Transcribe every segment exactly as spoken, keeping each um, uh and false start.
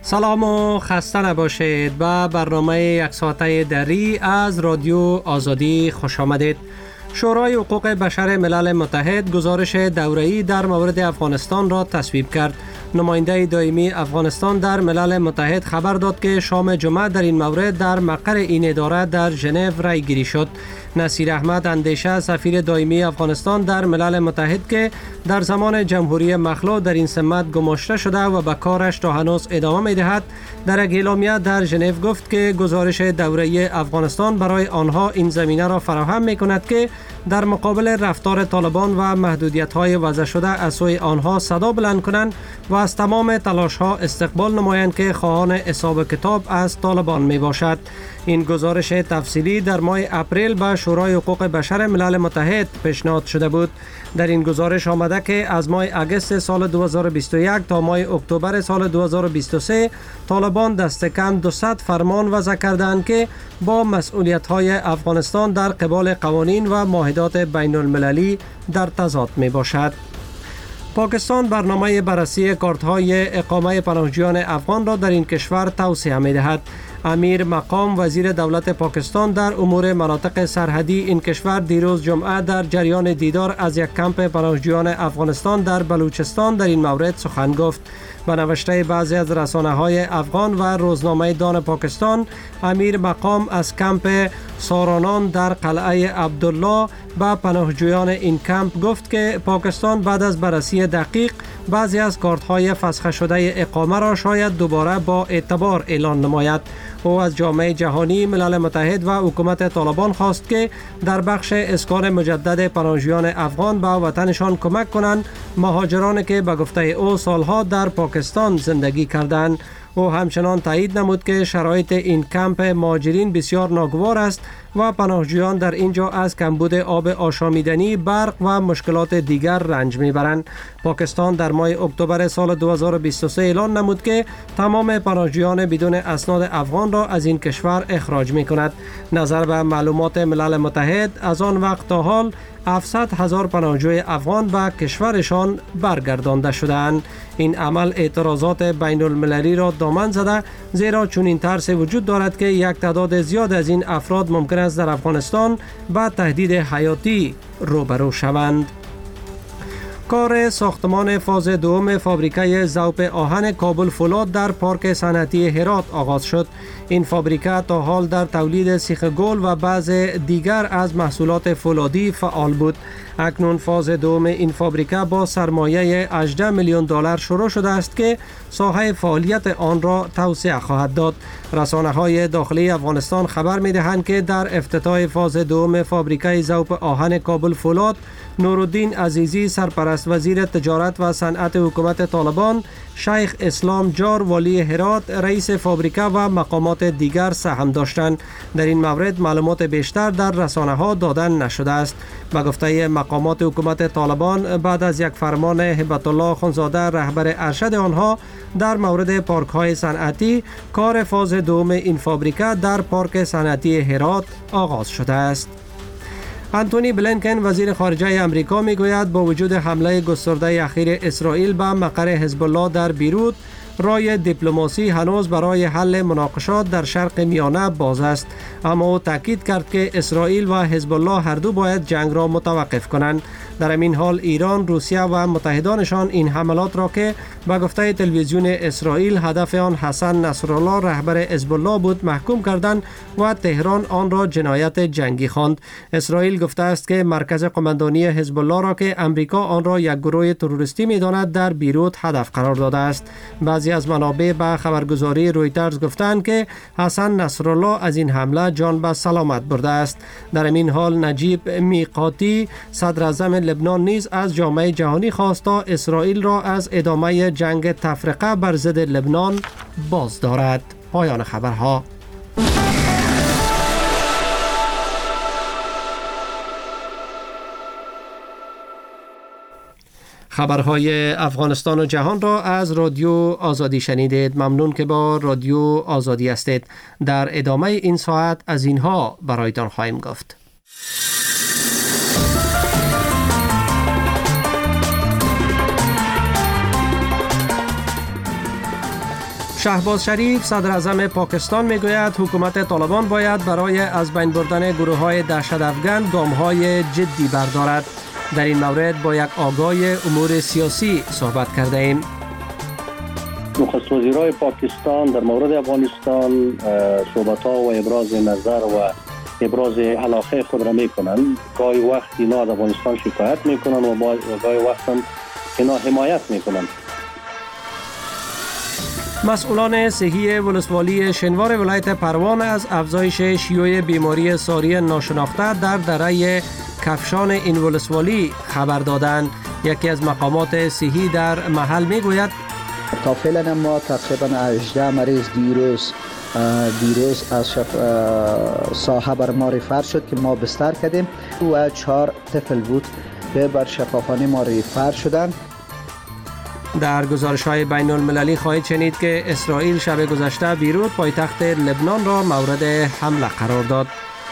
سلام و خسته نباشید. به برنامه یک ساعته دری از رادیو آزادی خوش آمدید. شورای حقوق بشر ملل متحد گزارش دوره‌ای در مورد افغانستان را تصویب کرد. نماینده دائمی افغانستان در ملل متحد خبر داد که شام جمعه در این مورد در مقر این اداره در ژنو رای گیری شد. نصیر احمد اندیشه، سفیر دائمی افغانستان در ملل متحد که در زمان جمهوری مخلوع در این سمت گماشته شده و به کارش تا هنوز ادامه می‌دهد، در یک اعلامیه در ژنو گفت که گزارش دوره‌ای افغانستان برای آنها این زمینه را فراهم می‌کند که در مقابل رفتار طالبان و محدودیت‌های وضع شده از سوی آنها صدا بلند کنند و از تمام تلاش‌ها استقبال نمایند که خواهان حساب کتاب از طالبان میباشد. این گزارش تفصیلی در ماه اپریل به شورای حقوق بشر ملل متحد پیشنهاد شده بود. در این گزارش آمده که از ماه اگست سال دو هزار و بیست و یک تا ماه اکتبر سال دو هزار و بیست و سه طالبان دست کم دویست فرمان وضع کردند که با مسئولیت‌های افغانستان در قبال قوانین و معاهدات بین المللی در تضاد می باشد. پاکستان برنامه بررسی کارت‌های اقامه پناهجویان افغان را در این کشور توسعه می‌دهد. امیر مقام وزیر دولت پاکستان در امور مناطق سرحدی این کشور دیروز جمعه در جریان دیدار از یک کمپ پناهجویان افغانستان در بلوچستان در این مورد سخن گفت. به نوشته بعضی از رسانه‌های افغان و روزنامه دان پاکستان، امیر مقام از کمپ سارانان در قلعه عبدالله به پناهجویان این کمپ گفت که پاکستان بعد از بررسی دقیق بعضی از کارت‌های فسخ شده اقامه را شاید دوباره با اعتبار اعلان نماید. او از جامعه جهانی، ملل متحد و حکومت طالبان خواست که در بخش اسکان مجدد پناهجویان افغان به وطنشان کمک کنند، مهاجرانی که به گفته او سالها در پاکستان زندگی کردند. او همچنان تایید نمود که شرایط این کمپ مهاجرین بسیار ناگوار است و پناهجویان در اینجا از کمبود آب آشامیدنی، برق و مشکلات دیگر رنج میبرند. پاکستان در ماه اکتبر سال دو هزار و بیست و سه اعلان نمود که تمام پناهجویان بدون اسناد افغان را از این کشور اخراج میکند. نظر به معلومات ملل متحد، از آن وقت تا حال هفتصد هزار پناهجوی افغان به کشورشان برگردانده شدند. این عمل اعتراضات بین المللی را دامن زده، زیرا چنین ترس وجود دارد که یک تعداد زیاد از این افراد ممکن است در افغانستان با تهدید حیاتی روبرو شوند. کار ساختمان فاز دوم فابریکه ذوب آهن کابل فولاد در پارک صنعتی هرات آغاز شد. این فابریکه تا حال در تولید سیخ گل و بعض دیگر از محصولات فولادی فعال بود. اکنون فاز دوم این فابریکه با سرمایه هجده میلیون دلار شروع شده است که ساحه فعالیت آن را توسعه خواهد داد. رسانه‌های داخلی افغانستان خبر می‌دهند که در افتتاح فاز دوم فابریکه ذوب آهن کابل فولاد، نورالدین عزیزی سرپرست وزیر تجارت و صنعت حکومت طالبان، شیخ اسلام جار والی هرات رئیس فابریکه و مقامات دیگر سهم داشتند. در این مورد معلومات بیشتر در رسانه‌ها داده نشده است. به گفته مقامات حکومت طالبان، بعد از یک فرمان هبت الله خانزاده رهبر ارشد آنها در مورد پارک‌های صنعتی، کار فاز دوم این فابریکه در پارک صنعتی هرات آغاز شده است. انتونی بلینکن وزیر خارجه امریکا میگوید با وجود حمله گسترده اخیر اسرائیل به مقر حزب الله در بیروت، راه دیپلماسی هنوز برای حل مناقشات در شرق میانه باز است. اما او تاکید کرد که اسرائیل و حزب الله هر دو باید جنگ را متوقف کنند. در این حال ایران، روسیه و متحدانشان این حملات را که به گفته تلویزیون اسرائیل هدف آن حسن نصرالله رهبر حزب الله بود محکوم کردند و تهران آن را جنایت جنگی خواند. اسرائیل گفته است که مرکز قماندانی حزب الله را که امریکا آن را یک گروه تروریستی می‌داند در بیروت هدف قرار داده است. بعضی از منابع به خبرگزاری رویترز گفتند که حسن نصرالله از این حمله جان به سلامت برده است. در این حال نجیب میقاتی صدر اعظم لبنان نیز از جامعه جهانی خواست تا اسرائیل را از ادامه جنگ تفرقه بر ضد لبنان باز دارد. پایان خبرها. خبرهای افغانستان و جهان را از رادیو آزادی شنیدید. ممنون که با رادیو آزادی هستید. در ادامه این ساعت از اینها برایتان خواهیم گفت. شهباز شریف صدر اعظم پاکستان میگوید حکومت طالبان باید برای از بین بردن گروه های دهشت افکن گام های جدی بردارد. در این مورد با یک آگاه امور سیاسی صحبت کرده ایم. نخست وزیرای پاکستان در مورد افغانستان صحبت ها و ابراز نظر و ابراز علاقه خود را می کنند. گاهی وقت اینا از افغانستان شکایت می کنند و گاهی وقت هم اینا حمایت می کنند. مسئولان صحی ولسوالی شنوار ولایت پروان از افزایش شیوع بیماری ساری ناشناخته در دره کفشان این ولسوالی خبر دادند. یکی از مقامات صحی در محل میگوید تا فعلا ما تقریبا هجده مریض دیروز دیروز از شف... ساحه بر ما ریفر شد که ما بستر کردیم و چهار طفل بود که بر شفاخانه ما ریفر شدند. در گزارش‌های بین المللی خواهید شنید که اسرائیل شب گذشته بیروت پایتخت لبنان را مورد حمله قرار داد.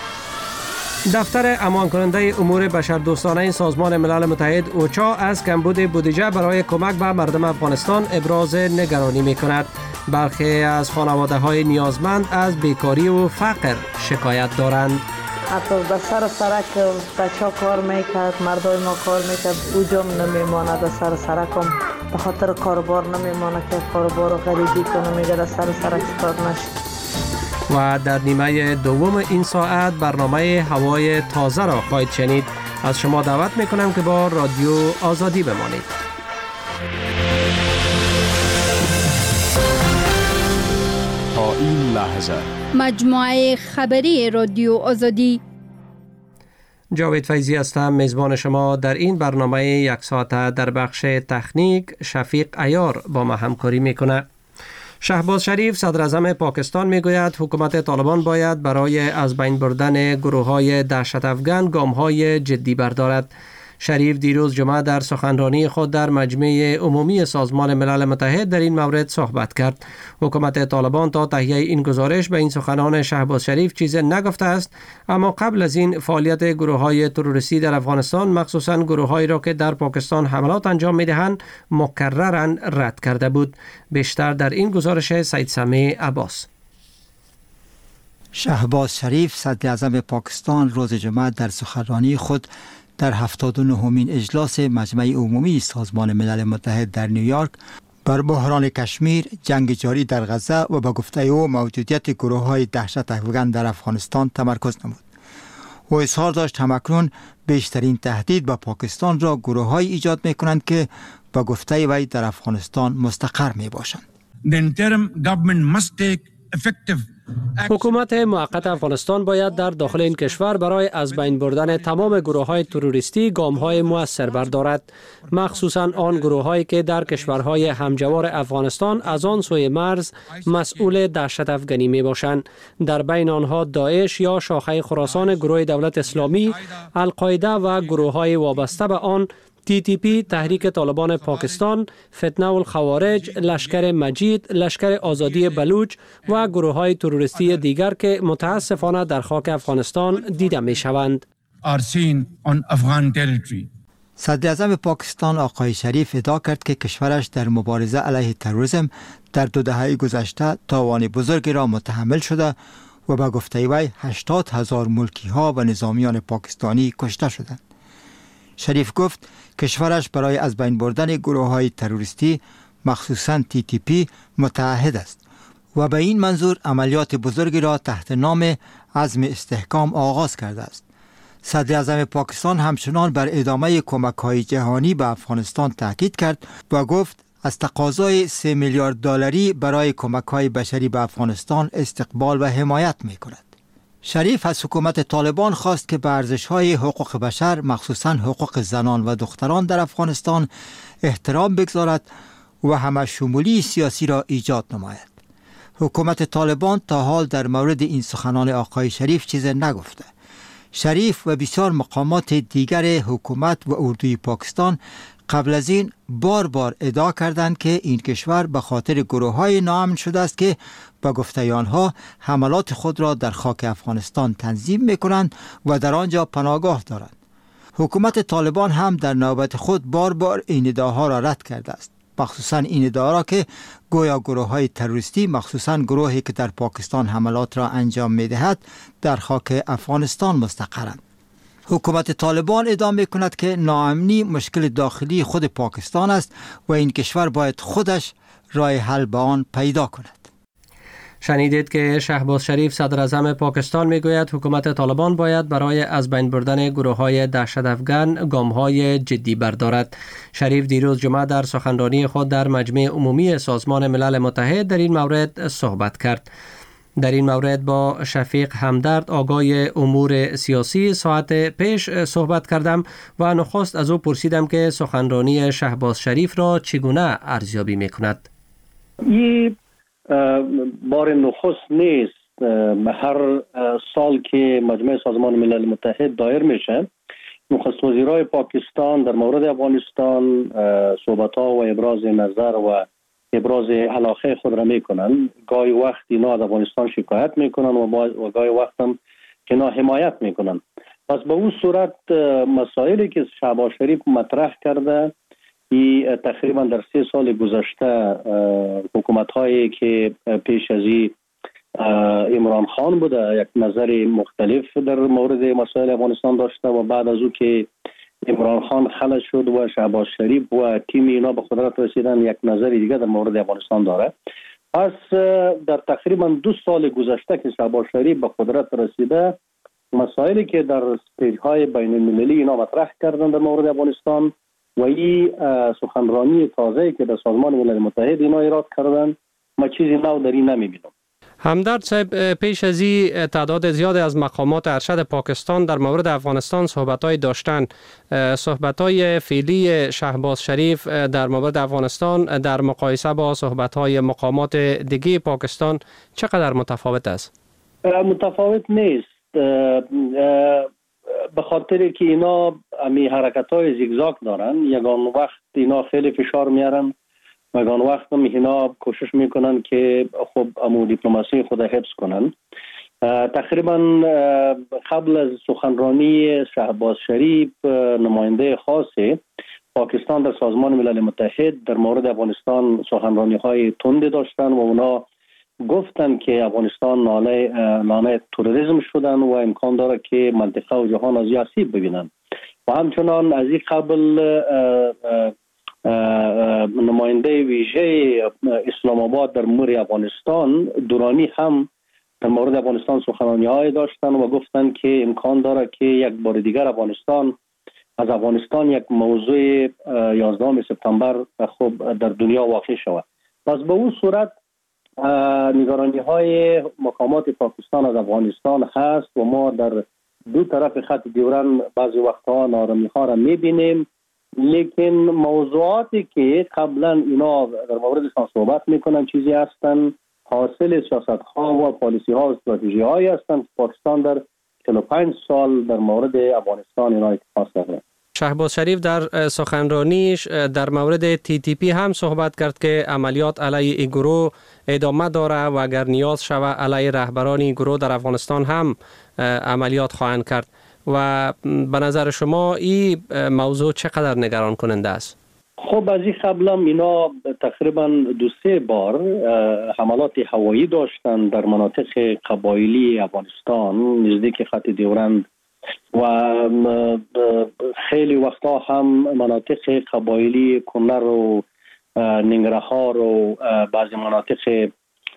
دفتر امان کننده امور بشردوستانه سازمان ملل متحد اوچا از کمبود بودجه برای کمک به مردم افغانستان ابراز نگرانی می‌کند. برخی از خانواده‌های نیازمند از بیکاری و فقر شکایت دارند. حتی در سر سرک بچه کار میکرد، مردای ما کار میکرد، اوجا نمیماند در سر سرک هم به خاطر کاربار نمیماند که کاربار رو غریبی کنه میگه در سر سرک کار نشد. و در نیمه دوم این ساعت برنامه هوای تازه را خواهید شنید. از شما دعوت میکنم که با رادیو آزادی بمانید. تا این لحظه مجموعه خبری رادیو آزادی. جاوید فیضی هستم، میزبان شما در این برنامه یک ساعته. در بخش تکنیک شفیق عیار با ما همکاری میکنه. شهباز شریف صدر اعظم پاکستان میگوید حکومت طالبان باید برای از بین بردن گروه های دهشت افکن گام های جدی بردارد. شریف دیروز جمعه در سخنرانی خود در مجمع عمومی سازمان ملل متحد در این مورد صحبت کرد. حکومت طالبان تا تهیه این گزارش به این سخنان شهباز شریف چیزی نگفته است، اما قبل از این فعالیت گروه های تروریستی در افغانستان، مخصوصا گروه هایی را که در پاکستان حملات انجام میدهند، مکرراً رد کرده بود. بیشتر در این گزارش سید سمی عباس. شهباز شریف صدر اعظم پاکستان روز جمعه در سخنرانی خود در هفتاد و نهمین اجلاس مجمع عمومی سازمان ملل متحد در نیویورک بر بحران کشمیر، جنگ جاری در غزه و به گفته او موجودیت گروه های دهشت افکن در افغانستان تمرکز نمود. او اظهار داشت همکنون بیشترین تهدید به پاکستان را گروه های ایجاد می کنند که به گفته وی در افغانستان مستقر می باشند. حکومت موقت افغانستان باید در داخل این کشور برای از بین بردن تمام گروه های تروریستی گام های مؤثر بردارد، مخصوصا آن گروه هایی که در کشورهای همجوار افغانستان از آن سوی مرز مسئول دهشت افکنی می باشند. در بین آنها داعش یا شاخه خراسان گروه دولت اسلامی، القاعده و گروه های وابسته به آن، تی تی پی، تحریک طالبان پاکستان، فتنه الخوارج، لشکر مجید، لشکر آزادی بلوچ و گروه های تروریستی دیگر که متاسفانه در خاک افغانستان دیده می شوند. صدر اعظم پاکستان آقای شریف ادعا کرد که کشورش در مبارزه علیه تروریسم در دو دهه گذشته تاوان بزرگی را متحمل شده و به گفته وی هشتاد هزار ملکی ها و نظامیان پاکستانی کشته شدند. شریف گفت کشورش برای از بین بردن گروه های تروریستی مخصوصاً تی تی پی متعهد است و به این منظور عملیات بزرگی را تحت نام عزم استحکام آغاز کرده است. صدر اعظم پاکستان همچنان بر ادامه کمک های جهانی به افغانستان تاکید کرد و گفت از تقاضای سه میلیارد دلاری برای کمک های بشری به افغانستان استقبال و حمایت می کند. شریف از حکومت طالبان خواست که به ارزش‌های حقوق بشر، مخصوصاً حقوق زنان و دختران در افغانستان احترام بگذارد و همه‌شمولی سیاسی را ایجاد نماید. حکومت طالبان تا حال در مورد این سخنان آقای شریف چیزی نگفته. شریف و بسیار مقامات دیگر حکومت و اردوی پاکستان قبل از این بار بار ادعا کردند که این کشور به خاطر گروه‌های ناامن شده است که با گفته آنها حملات خود را در خاک افغانستان تنظیم می‌کنند و در آنجا پناهگاه دارند. حکومت طالبان هم در نوبت خود بار بار این ادعاها را رد کرده است. مخصوصا این ادعا را که گویا گروه های تروریستی مخصوصا گروهی که در پاکستان حملات را انجام می دهد در خاک افغانستان مستقرند. حکومت طالبان ادعا می کند که ناامنی مشکل داخلی خود پاکستان است و این کشور باید خودش راه حل به آن پیدا کند. شنیدید که شهباز شریف صدر اعظم پاکستان میگوید حکومت طالبان باید برای از بین بردن گروه‌های دهشت‌افکن گام‌های جدی بردارد. شریف دیروز جمعه در سخنرانی خود در مجمع عمومی سازمان ملل متحد در این مورد صحبت کرد. در این مورد با شفیق همدرد آگای امور سیاسی ساعت پیش صحبت کردم و نخست از او پرسیدم که سخنرانی شهباز شریف را چگونه ارزیابی می‌کند. بار نخست نیست. هر سال که مجمع سازمان ملل متحد دایر میشه، نخست وزیرای پاکستان در مورد افغانستان صحبت‌ها و ابراز نظر و ابراز علاقه خود را میکنن. گاهی وقت اینا از افغانستان شکایت میکنن و گاهی وقت هم اینا حمایت میکنن. پس به اون صورت مسائلی که شهباز شریف مطرح کرده، ای تقریبا در سه سال گذشته حکومت هایی که پیش از این عمران خان بوده یک نظر مختلف در مورد مسائل افغانستان داشته و بعد از او که عمران خان خلع شد و شهباز شریف و تیم اینا به قدرت رسیدن یک نظر دیگه در مورد افغانستان داره. پس در تقریبا دو سال گذشته که شهباز شریف به قدرت رسیده، مسائلی که در استیج های بین المللی اینا مطرح کردن در مورد افغانستان و این سخنرانی تازه‌ای که در سازمان ملل متحد اینا ایراد کردن، ما چیزی نو در این نمیبینم. همدرد صاحب، پیش از این تعداد زیادی از مقامات ارشد پاکستان در مورد افغانستان صحبت‌های داشتن. صحبت‌های فعلی شهباز شریف در مورد افغانستان در مقایسه با صحبت‌های مقامات دیگه پاکستان چقدر متفاوت است؟ متفاوت نیست، به خاطر که اینا امی حرکت‌های زیگزاگ دارن. یگان وقت اینا خیلی فشار میارن و یگان وقت هم اینا کوشش میکنن که خب امو دیپلماسی خود حفظ کنن. تقریبا قبل از سخنرانی شهباز شریف، نماینده خاص پاکستان در سازمان ملل متحد در مورد افغانستان سخنرانی‌های تند داشتن و اونا گفتن که افغانستان ناله ناله تروریسم شدن و امکان داره که منطقه و جهان از آسیب ببینن. و همچنان از این قبل نماینده ویژه اسلام آباد در امور افغانستان دورانی هم در مورد افغانستان سخنرانی‌های داشتن و گفتن که امکان داره که یک بار دیگر افغانستان از افغانستان یک موضوع یازدهم سپتامبر خب در دنیا واقع شود. پس به اون صورت نگرانی های مقامات پاکستان از افغانستان هست و ما در دو طرف خط دیورن بعضی وقتها نارمی ها را میبینیم، لیکن موضوعاتی که قبلا اینا در موردشان صحبت میکنن چیزی هستن حاصل سیاست ها و پالیسی ها و استراتژی هایی هستن که پاکستان در چهل و پنج سال در مورد افغانستان اینا اتخاذ کرده. شهباز شریف در سخنرانیش در مورد تی تی پی هم صحبت کرد که عملیات علیه این گروه ادامه داره و اگر نیاز شود علیه رهبران این گروه در افغانستان هم عملیات خواهند کرد. و به نظر شما این موضوع چقدر نگران کننده است؟ خب از این قبل هم اینا تقریبا دو سه بار حملات هوایی داشتن در مناطق قبایلی افغانستان نزدیک خط دیورند و خیلی وقتا هم مناطق قبایلی کنر و ننگرهار و بعضی مناطق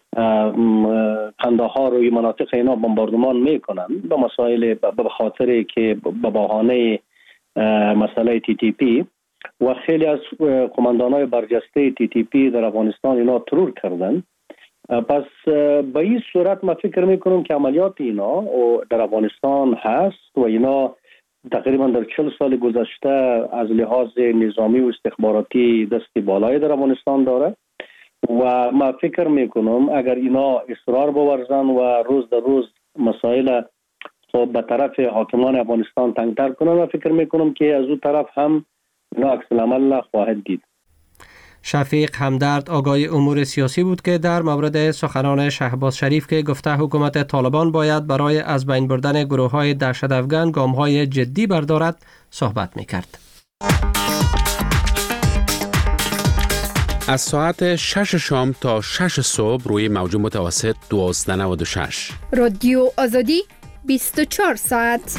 قندهار و این مناطق اینا بمباردمان میکنن به مسائل به خاطر که به بهانه مسئله تی تی پی و خیلی از قماندانای برجسته تی تی پی در افغانستان اینا ترور کردن. پس به این صورت ما فکر میکنم که عملیات اینا در افغانستان هست و اینا تقریبا در چهل سال گذشته از لحاظ نظامی و استخباراتی دست بالای در افغانستان داره و ما فکر میکنم اگر اینا اصرار بورزن و روز در روز مسائل خب به طرف حاکمان افغانستان تنگتر کنن و فکر میکنم که از اون طرف هم اینا عکس العمل خواهد دید. شفیق همدرد آگای امور سیاسی بود که در مورد سخنان شهباز شریف که گفته حکومت طالبان باید برای از بین بردن گروه‌های دهشت‌افکن گام‌های جدی بردارد صحبت می‌کرد. از ساعت شش شام تا شش صبح روی موج متوسط دوازده نود و شش. رادیو آزادی بیست و چهار ساعت.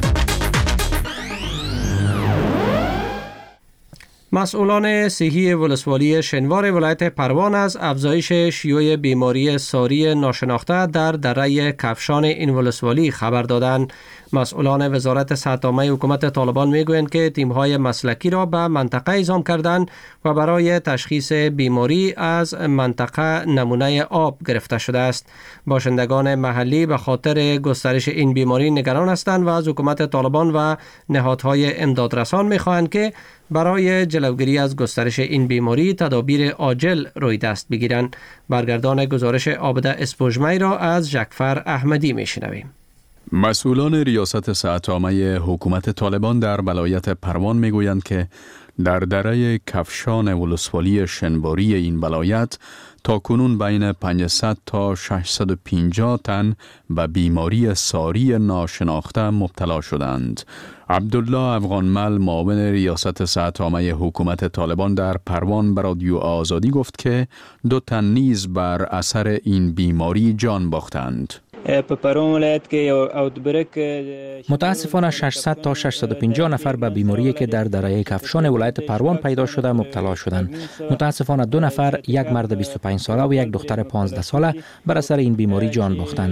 مسئولان صحی ولسوالی شنوار ولایت پروان از افزایش شیوع بیماری ساری ناشناخته در دره کفشان این ولسوالی خبر دادند. مسئولان وزارت صحت عامه حکومت طالبان میگویند که تیم‌های مسلکی را به منطقه اعزام کردند و برای تشخیص بیماری از منطقه نمونه آب گرفته شده است. باشندگان محلی به خاطر گسترش این بیماری نگران هستند و از حکومت طالبان و نهادهای امدادرسان می‌خواهند که برای جلوگیری از گسترش این بیماری تدابیر عاجل روی دست بگیرند. برگردان گزارش عابده اسپوژمی را از جعفر احمدی میشنویم. مسئولان ریاست صحت عامه حکومت طالبان در ولایت پروان میگویند که در دره کفشان ولسوالی شنواری این ولایت تا کنون بین پانصد تا ششصد و پنجاه تن به بیماری ساری ناشناخته مبتلا شدند. عبدالله افغانمل معاون ریاست صحت عامه حکومت طالبان در پروان به رادیو آزادی گفت که دو تن نیز بر اثر این بیماری جان باختند. متاسفانه ششصد تا ششصد و پنجاه نفر به بیماری که در دره کفشان ولایت پروان پیدا شده مبتلا شدند. متاسفانه دو نفر، یک مرد بیست و پنج ساله و یک دختر پانزده ساله بر اثر این بیماری جان باختند.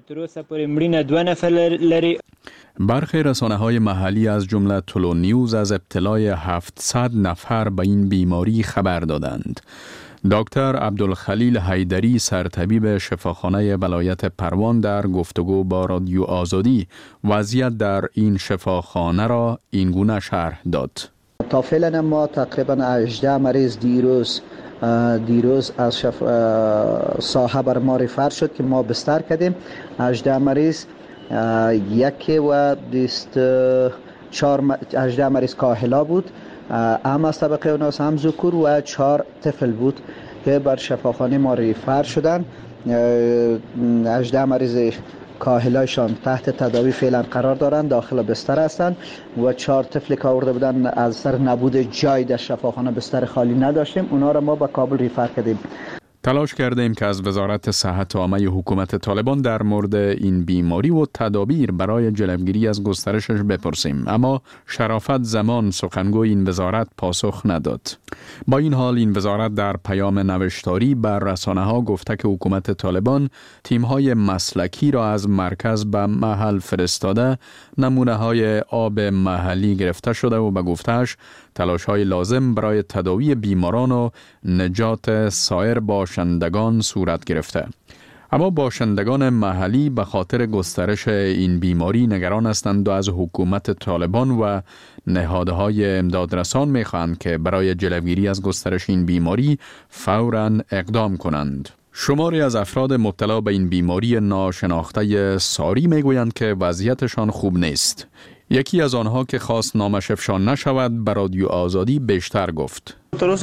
برخی رسانه‌های محلی از جمله تولو نیوز از ابتلای هفتصد نفر به این بیماری خبر دادند. دکتر عبدالخلیل حیدری سرطبیب شفاخانه ولایت پروان در گفتگو با رادیو آزادی وضعیت در این شفاخانه را این گونه شرح داد. تا فعلا ما تقریبا هجده مریض دیروز دیروز از شف... ساحه بر ما ریفر شد که ما بستر کردیم. هجده مریض، یکی و بیست چهار هجده مریض کاهلا بود، هم از طبقه اوناس هم ذکور و چهار طفل بود که بر شفاخانه ما ریفر شدن. هجده مریض کاهلایشان تحت تداوی فعلا قرار دارند، داخل بستر هستند و چهار طفلی که آورده بودن از سر نبود جای در شفاخانه بستر خالی نداشتیم، اونا را ما به کابل ریفر کردیم. تلاش کردیم که از وزارت صحت عامه حکومت طالبان در مورد این بیماری و تدابیر برای جلوگیری از گسترشش بپرسیم، اما شرافت زمان سخنگوی این وزارت پاسخ نداد. با این حال این وزارت در پیام نوشتاری بر رسانه‌ها گفته که حکومت طالبان تیم‌های مسلکی را از مرکز به محل فرستاده، نمونه‌های آب محلی گرفته شده و به گفته‌اش تلاش‌های لازم برای تداوی بیماران و نجات سایر باشندگان صورت گرفته. اما باشندگان محلی به خاطر گسترش این بیماری نگران هستند و از حکومت طالبان و نهادهای امدادرسان می‌خواهند که برای جلوگیری از گسترش این بیماری فوراً اقدام کنند. شماری از افراد مبتلا به این بیماری ناشناخته ساری میگویند که وضعیتشان خوب نیست. یکی از آنها که خواست نامش افشا نشود به رادیو آزادی بیشتر گفت.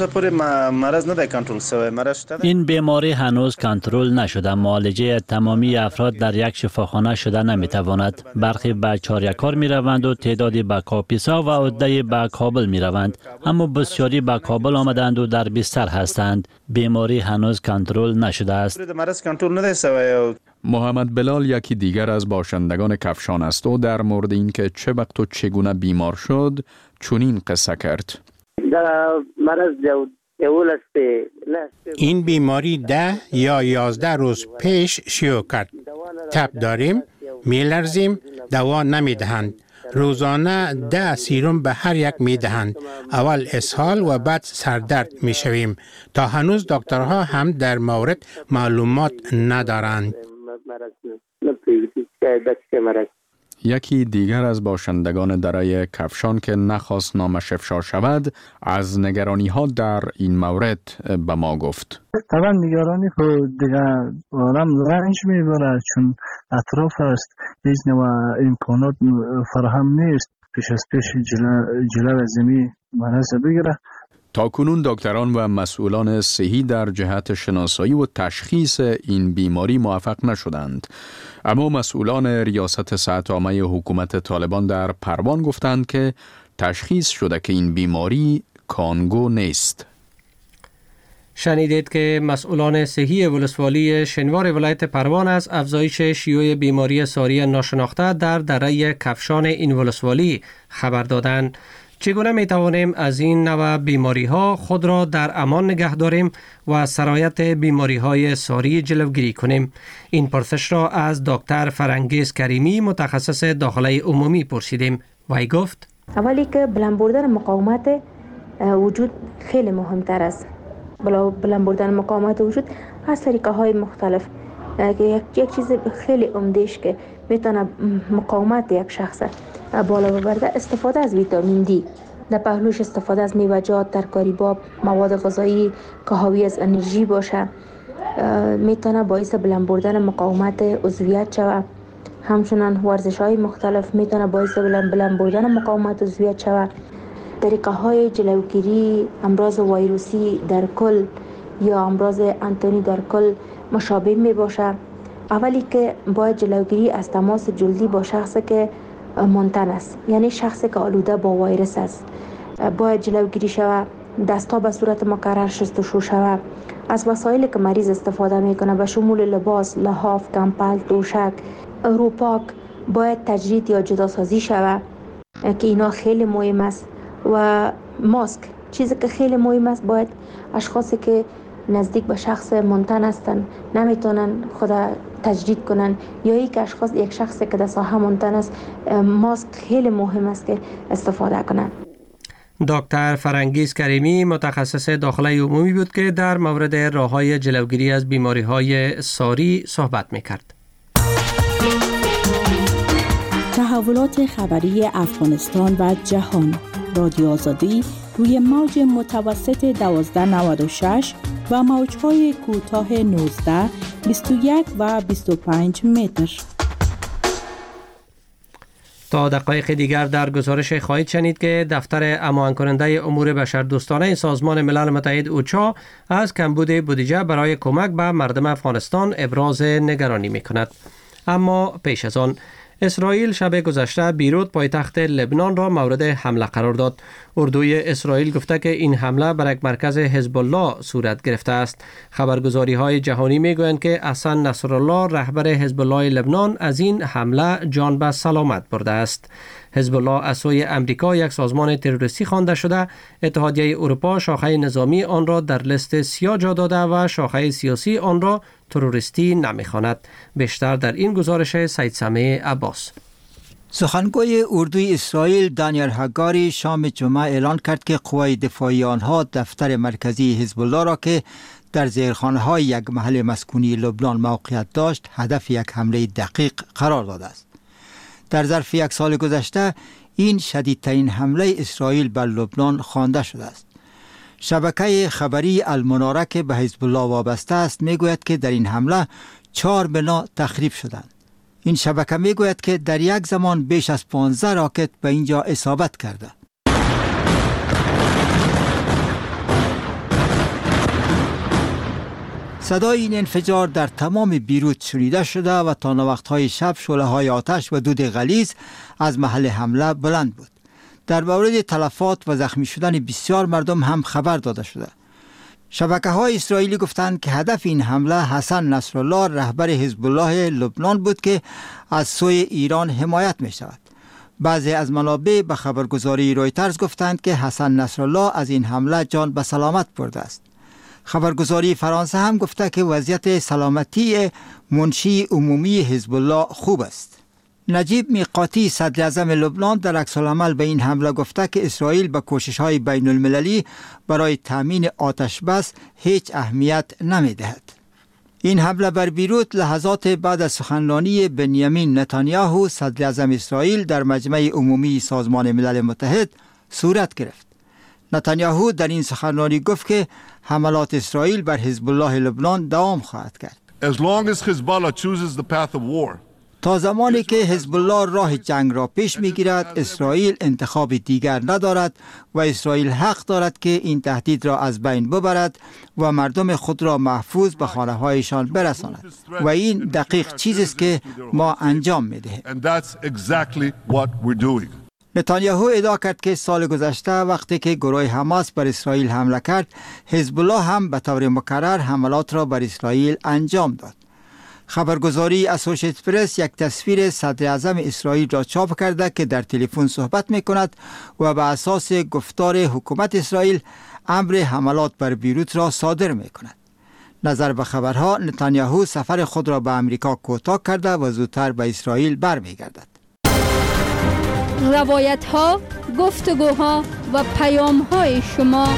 این بیماری هنوز کنترل نشده. معالجه تمامی افراد در یک شفاخانه شده نمیتواند. برخی به چاریکار می روند و تعدادی به کاپیسا و عده‌ای به کابل می روند، اما بسیاری به کابل آمدند و در بستر هستند. بیماری هنوز کنترل نشده است. محمد بلال یکی دیگر از باشندگان کفشان است و در مورد اینکه چه وقت و چگونه بیمار شد چنین قصه کرد. این بیماری ده یا یازده روز پیش شیوع کرد. تب داریم، میلرزیم، دوا نمیدهند. روزانه ده سیروم به هر یک میدهند. اول اسهال و بعد سردرد میشویم. تا هنوز دکترها هم در مورد معلومات ندارند. یکی دیگر از باشندگان دره کفشان که نخواست نامش افشا شود از نگرانی ها در این مورد به ما گفت. طبعا نگرانی که دیگه آدم رنج میبره، چون اطراف است هیچ نوع امکانات فراهم نیست پیش از پیش جلو زمین مرض بگیره. تا کنون دکتران و مسئولان صحی در جهت شناسایی و تشخیص این بیماری موفق نشدند. اما مسئولان ریاست صحت عامه حکومت طالبان در پروان گفتند که تشخیص شده که این بیماری کانگو نیست. شنیدید که مسئولان صحی ولسوالی شنوار ولایت پروان از افزایش شیوع بیماری ساری ناشناخته در دره کفشان این ولسوالی خبر دادند. چگونه می توانیم از این نوع بیماری ها خود را در امان نگه داریم و سرایت بیماری های ساری جلوگیری کنیم؟ این پرسش را از دکتر فرنگیز کریمی متخصص داخله عمومی پرسیدیم. وی گفت اولی که بلند بردن مقاومت وجود خیلی مهمتر است. بلند بردن مقاومت وجود از طریقه های مختلف. یک یک چیز خیلی عمده‌اش که میتونه مقاومت یک شخص بالا ببرده، استفاده از ویتامین دی. در پهلوش استفاده از میوه‌جات، ترکاری باب، مواد غذایی که حاوی از انرژی باشه میتونه باعث بلند بردن مقاومت عضویت شود. همچنین ورزش‌های مختلف میتونه باعث بلند بلند بردن مقاومت عضویت شود. طریقه های جلوگیری امراض ویروسی در کل یا امراض انتونی در کل مشابه می باشه. اولی که باید جلوگیری از تماس جلدی با شخصی که منتن است، یعنی شخصی که آلوده با ویروس است، باید جلوگیری شود. دستا به صورت مکرر شستشو شود. از وسایلی که مریض استفاده میکنه به شمول لباس، لحاف، کمپل، دوشک، روپاک باید تجدید یا جداسازی شود که اینا خیلی مهم است. و ماسک، چیزی که خیلی مهم است، باید اشخاصی که نزدیک به شخص منتن هستن نمیتونن خود تجدید کنن یا یک اشخاص یک شخصی که در ساحه منتن است، ماسک خیلی مهم است که استفاده کنن. دکتر فرنگیز کریمی متخصص داخله عمومی بود که در مورد راه‌های جلوگیری از بیماری‌های ساری صحبت می‌کرد. تحولات خبری افغانستان و جهان، رادیو آزادی روی موج متوسط دوازده نود و شش و موج‌های کوتاه نوزده، بیست و یک و بیست و پنج متر. تا دقایق دیگر در گزارش خواهید شنید که دفتر امان کننده امور بشردوستانه سازمان ملل متحد اوچا از کمبود بودجه برای کمک به مردم افغانستان ابراز نگرانی می‌کند. اما پیش از آن اسرائیل شب گذشته بیروت پایتخت لبنان را مورد حمله قرار داد. اردوی اسرائیل گفته که این حمله بر یک مرکز حزب الله صورت گرفته است. خبرگزاری های جهانی میگویند که حسن نصرالله رهبر حزب الله لبنان از این حمله جان به سلامت برده است. حزب الله از سوی امریکا یک سازمان تروریستی خوانده شده. اتحادیه اروپا شاخه نظامی آن را در لیست سیاه جا داده و شاخه سیاسی آن را تروریستی نمی‌خواند. بیشتر در این گزارش سید سمیع عباس. سخنگوی اردوی اسرائیل دانیال هگاری شام جمعه اعلان کرد که قوای دفاعی آنها دفتر مرکزی حزب الله را که در زیرخانه‌های یک محل مسکونی لبنان موقعیت داشت هدف یک حمله دقیق قرار داده است. در ظرف یک سال گذشته این شدیدترین حمله اسرائیل بر لبنان خوانده شده است. شبکه خبری المناره که به حزب الله وابسته است میگوید که در این حمله چهار بنا تخریب شدند. این شبکه میگوید که در یک زمان بیش از پانزده راکت به اینجا اصابت کرده. صدای این انفجار در تمام بیروت شنیده شده و تا وقتهای شب شعله‌های آتش و دود غلیظ از محل حمله بلند بود. در مورد تلفات و زخمی شدن بسیار مردم هم خبر داده شده. شبکه های اسرائیلی گفتند که هدف این حمله حسن نصرالله رهبر حزب الله لبنان بود که از سوی ایران حمایت می شود. بعضی از منابع به خبرگزاری رویترز گفتند که حسن نصرالله از این حمله جان به سلامت برده است. خبرگزاری فرانسه هم گفته که وضعیت سلامتی منشی عمومی حزب الله خوب است. نجیب میقاتی صدر اعظم لبنان در عکس العمل به این حمله گفته که اسرائیل به کوشش‌های بین المللی برای تامین آتش بس هیچ اهمیت نمی‌دهد. این حمله بر بیروت لحظات بعد از سخنرانی بنیامین نتانیاهو صدر اعظم اسرائیل در مجمع عمومی سازمان ملل متحد صورت گرفت. نتانیاهو در این سخنرانی گفت که حملات اسرائیل بر حزب الله لبنان دوام خواهد کرد. As long as Hezbollah chooses the path of war, تا زمانی که حزب الله راه جنگ را پیش میگیرد اسرائیل انتخاب دیگر ندارد و اسرائیل حق دارد که این تهدید را از بین ببرد و مردم خود را محفوظ به خانه‌هایشان برساند و این دقیق چیزی است که ما انجام میدهیم. نتانیاهو ادعا کرد که سال گذشته وقتی که گروه حماس بر اسرائیل حمله کرد، حزب الله هم به طور مکرر حملات را بر اسرائیل انجام داد. خبرگزاری اسوشییتد پرس یک تصویر صدر اعظم اسرائیل را چاپ کرده که در تلفن صحبت می کند و به اساس گفتار حکومت اسرائیل امر حملات بر بیروت را صادر می کند. نظر به خبرها، نتانیاهو سفر خود را به امریکا کوتاه کرده و زودتر به اسرائیل برمیگردد. روایت ها، گفتگوها و پیام های شما.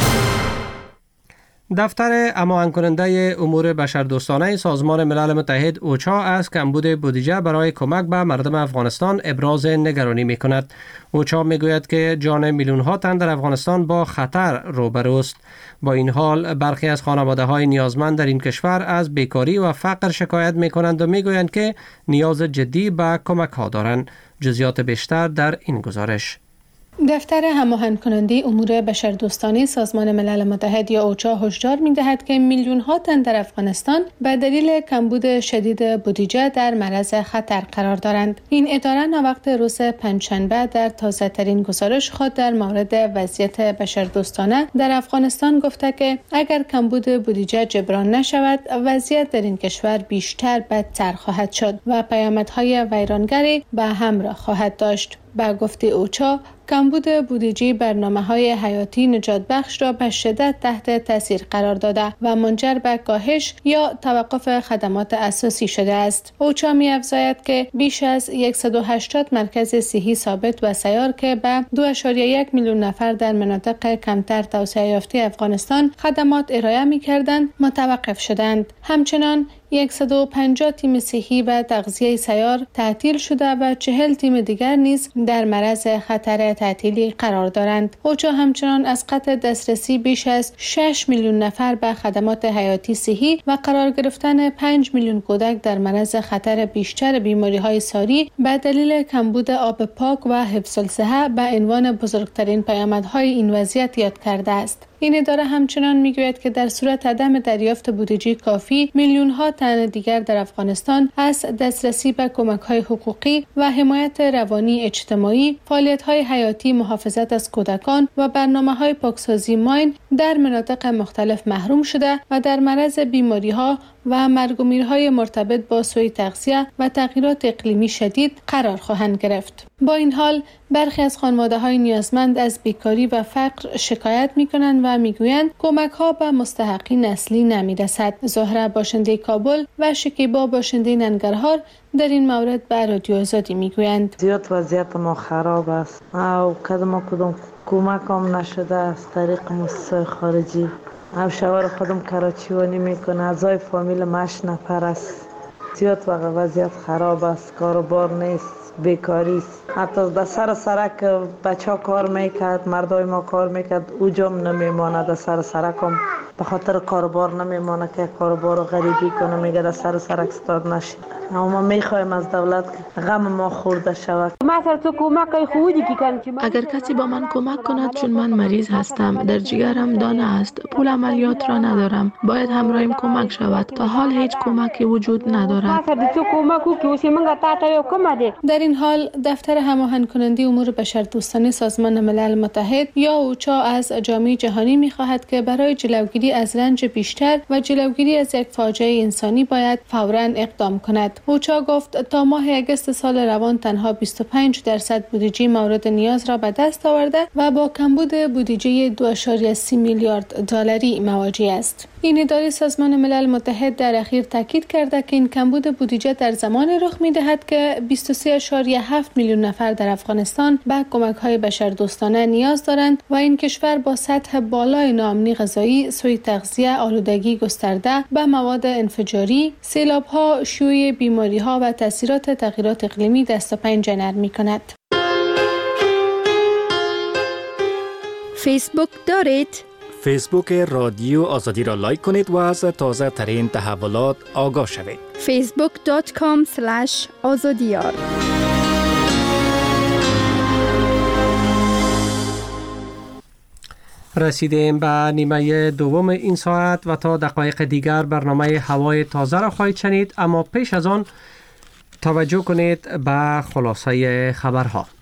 دفتر هماهنگ کننده امور بشردوستانه سازمان ملل متحد اوچا از کمبود بودجه برای کمک به مردم افغانستان ابراز نگرانی می کند. اوچا می گوید که جان میلیون ها تن در افغانستان با خطر روبروست. با این حال برخی از خانواده های نیازمند در این کشور از بیکاری و فقر شکایت می کنند و می گویند که نیاز جدی به کمک ها دارند. جزئیات بیشتر در این گزارش. دفتر هماهنگ کننده امور بشردوستانه سازمان ملل متحد یا اوچا هشدار می‌دهد که میلیون ها تن در افغانستان به دلیل کمبود شدید بودجه در معرض خطر قرار دارند. این اداره وقت روز پنجشنبه در تازه ترین گزارش خود در مورد وضعیت بشردوستانه در افغانستان گفته که اگر کمبود بودجه جبران نشود، وضعیت در این کشور بیشتر بدتر خواهد شد و پیامدهای ویرانگری به همراه خواهد داشت. با گفته اوچا، کمبود بودجه برنامه‌های حیاتی نجات بخش را به شدت تحت تاثیر قرار داده و منجر به کاهش یا توقف خدمات اساسی شده است. اوچا می‌افزاید که بیش از صد و هشتاد مرکز صحی ثابت و سیار که به دو و یک میلیون نفر در مناطق کمتر توسعه یافته افغانستان خدمات ارائه می‌کردند متوقف شدند. همچنان صد و پنجاه تیم صحی و تغذیه سیار تعطیل شده و چهل تیم دیگر نیز در معرض خطر تعطیلی قرار دارند. اوچا همچنان از قطع دسترسی بیش از شش میلیون نفر به خدمات حیاتی صحی و قرار گرفتن پنج میلیون کودک در معرض خطر بیشتر بیماری‌های ساری به دلیل کمبود آب پاک و حفظ الصحه به عنوان بزرگترین پیامدهای این وضعیت یاد کرده است. این اداره همچنان میگوید که در صورت عدم دریافت بودجه کافی، میلیون ها تن دیگر در افغانستان از دسترسی به کمک‌های حقوقی و حمایت روانی اجتماعی، فعالیت‌های حیاتی، محافظت از کودکان و برنامه‌های پاکسازی ماین در مناطق مختلف محروم شده و در معرض بیماری‌ها و مرگ و میرهای مرتبط با سوء تغذیه و تغییرات اقلیمی شدید قرار خواهند گرفت. با این حال برخی از خانواده‌های نیازمند از بیکاری و فقر شکایت می‌کنند و می‌گویند کمک‌ها به مستحقین اصلی نمی‌رسد. زهره باشنده کابل و شکیبا باشنده ننگرهار در این مورد به رادیو آزادی می‌گویند. زیاد وضعیت ما خراب است. او کدام کدام کمک هم نشده از طریق مؤسسات خارجی. او شوهر خودم کراچیوانی میکنه، اعضای فامیل مش نفر است. زیاد وضعیت خراب است، کاروبار نیست، بیکاری است. حتی در سر سرک بچه ها کار میکرد، مردای ما کار میکرد، اوجام نمیمانه. در سر سرک هم به خاطر کاروبار نمیمانه که کاروبار رو غریبی کنه، میگه در سر سرک استاد نشید. اما ما میخوایم از دولت غم ما خورده شود. اگر کسی با من کمک کند، چون من مریض هستم، در جگرم دانه است، پول عملیات را ندارم، باید همراهیم کمک شود. تا حال هیچ کمکی وجود ندارد. در این حال دفتر هماهنگ کننده امور بشردوستانه سازمان ملل متحد یا اوچا از جامعه جهانی میخواهد که برای جلوگیری از رنج بیشتر و جلوگیری از یک فاجعه انسانی باید فوراً اقدام کند. اوچا گفت تا ماه اگست سال روان تنها بیست و پنج درصد بودجه مورد نیاز را به دست آورده و با کمبود بودجه دو و سه میلیارد دلاری مواجه است. این اداره سازمان ملل متحد در اخیر تاکید کرده که این کمبود بودجه در زمانی رخ می‌دهد که بیست و سه و هفت میلیون نفر در افغانستان به کمک‌های بشردوستانه نیاز دارند و این کشور با سطح بالای ناامنی غذایی، سوء تغذیه، آلودگی گسترده به مواد انفجاری، سیلاب‌ها، شیوع بیماری‌ها و تاثیرات تغییرات اقلیمی دست و پنجه نرم می‌کند. فیسبوک دارید؟ فیسبوک رادیو آزادی را لایک کنید و از تازه ترین تحولات آگاه شوید. فیسبوک دات کام اسلش آزادیار. رسیدیم به نیمه دوم این ساعت و تا دقایق دیگر برنامه هوای تازه را خواهید شنید، اما پیش از آن توجه کنید به خلاصه خبرها.